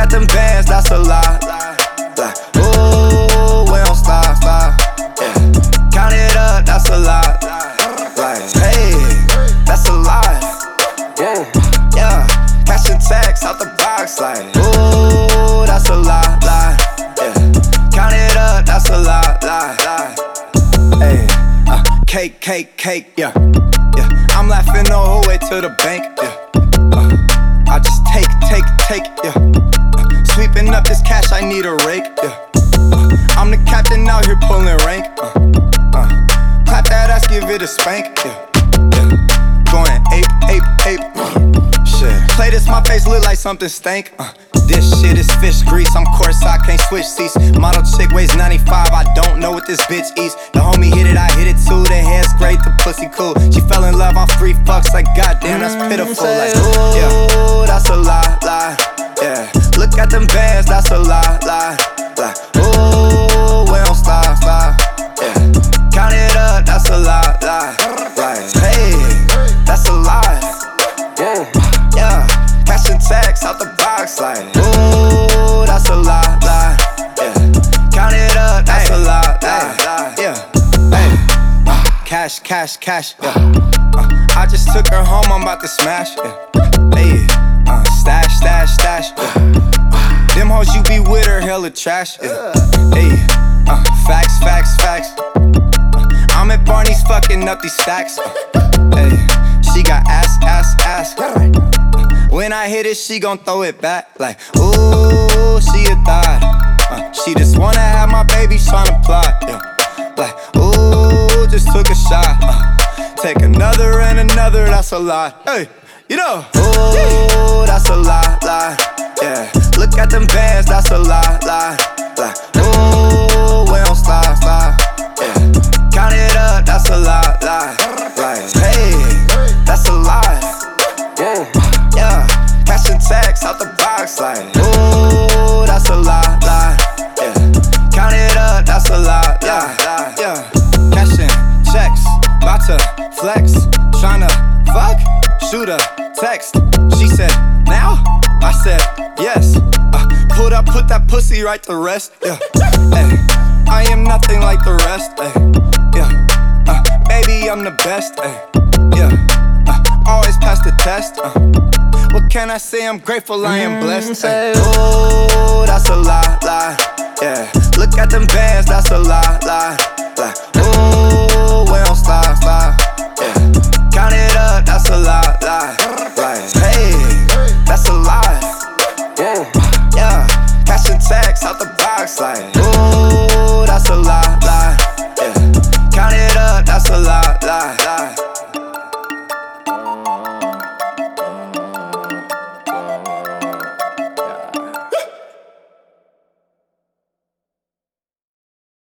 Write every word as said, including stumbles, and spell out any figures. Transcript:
at them bands, that's a lot. Like, ooh, we don't stop, stop. Yeah, count it up, that's a lot. Like, hey, that's a lot. Whoa, yeah, cashing checks out the box. Like, ooh, that's a lot, lot. Yeah, count it up, that's a lot, lot, lot. Hey, uh, cake, cake, cake, yeah, yeah. I'm laughing the whole way to the bank, yeah. Uh, I just take, take, take, yeah. Uh, sweeping up this cash, I need a rake, yeah. Uh, I'm the captain out here pulling rank. Uh, uh, clap that ass, give it a spank, yeah. Yeah. Going ape, ape, ape. Uh, shit. Play this, my face look like something stank. Uh, This shit is fish grease, I'm course, I can't switch seats. Model chick weighs ninety-five, I don't know what this bitch eats. The homie hit it, I hit it too, the hair's great, the pussy cool. She fell in love on three fucks, like goddamn, that's pitiful. Like, ooh, yeah, that's a lot, lot, yeah. Look at them bands, that's a lot, lot, like, ooh, we don't stop, stop, yeah. Count it up, that's a lot, lot, like, hey, that's a lot, whoa, yeah. Cashing checks out the box, like, ooh, that's a lot, lot, yeah. Count it up, that's ay, a lot, lot, lot, yeah. Hey, uh, cash, cash, cash, yeah. Uh, I just took her home, I'm about to smash, yeah. Hey, uh, stash, stash, stash, yeah. Them hoes you be with her, hella trash, yeah. Hey, uh, facts, facts, facts. Uh, I'm at Barney's fucking up these stacks. Uh, hey, she got ass, ass, ass. When I hit it, she gon' throw it back. Like, ooh, she a thot. Uh, she just wanna have my baby tryna plot. Yeah. Like, ooh, just took a shot. Uh, take another and another, that's a lot. Hey, you know. Ooh, that's a lot, lot. Yeah, look at them bands, that's a lot, lot. Like, ooh, we don't stop, stop. Yeah, count it up, that's a lot, lot. Like, hey, that's a lot. Whoa. Yeah, cashing checks out the box, like, ooh, that's a lot, lot, yeah. Count it up, that's a lot, yeah, yeah, yeah. Cashing checks, bout to flex, tryna fuck, shoot a text. She said, now? I said, yes. Uh, pulled up, put that pussy right to rest, yeah. Ay, I am nothing like the rest, ay, yeah. Uh, baby, I'm the best, ay, yeah. Uh, always pass the test, uh. What can I say? I'm grateful, I am blessed. Ay, ooh, that's a lot, lot, yeah. Look at them bands, that's a lot, lot, like, ooh, we don't stop, stop, yeah. Count it up, that's a lot, lot, like, hey, that's a lot, whoa, yeah. Cashing checks out the box, like, ooh, that's a lot.